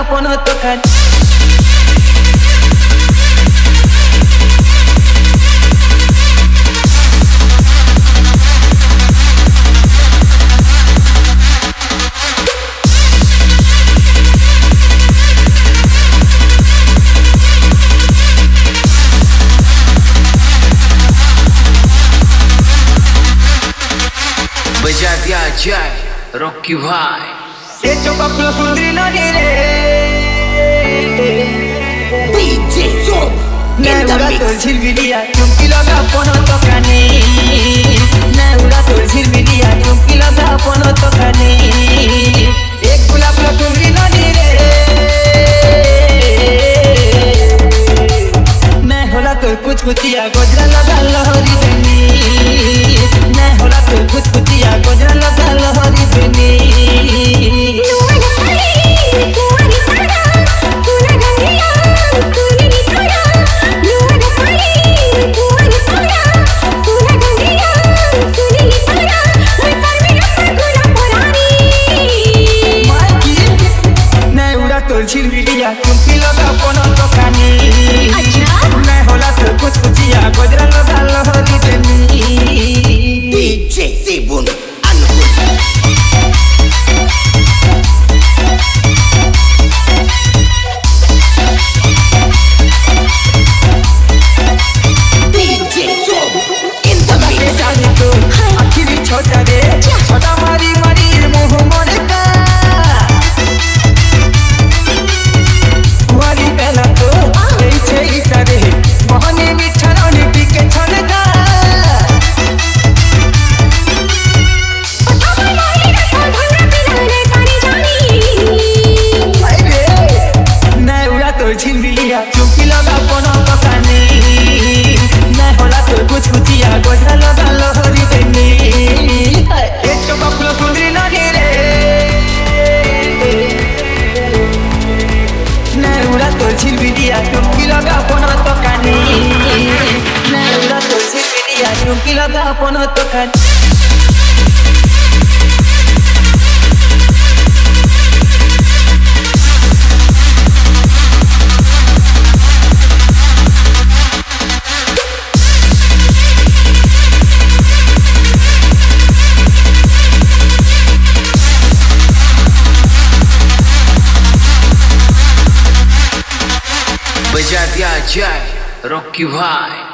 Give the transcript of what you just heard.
pono tocar. बजा दिया जाए रॉकी भाई ये जो बकलो सुंदरी नदी रे DJ Zoom मैं in the उड़ा तो mix. झिलमिलिया चुमकी लगा पोनो तो काने मैं उड़ा तो झिलमिलिया चुमकी लगा पोनो तो काने एक गुलाब लो सुंदरी नदी रे मैं होला तो कुछ कुचिया गोजरा लगा लहरी देनी मैं होला तो कुछ कुचिया गोजरा लगा लहरी देनी झिलमिलिया चुमकी लगा पोनो तो कानी मैं होला तो कुछ कुचिया गोजरा लगा लहरी देनी DJ Zibun Anukul. DJ Zoom in the mix. जाने तो आखिरी छोटा रे छोटा मारी मारी मुँह मोड़े का मारी पहला तो ऐसे ही करे मोहनी मीठा रोनी पी के छोड़े का मैं उड़ा तो झिलमिलिया चुमकी लगा पोनो तो कानी मैं होला तो कुछ कुचिया गोजरा लगा लहरी देनी एक तो बकलो सुंदरी नदी रे मैं उड़ा तो झिलमिलिया चुमकी लगा पोनो तो कानी मैं उड़ा तो झिलमिलिया चुमकी लगा पोनो तो कानी बजा दिया जाए रॉकी भाई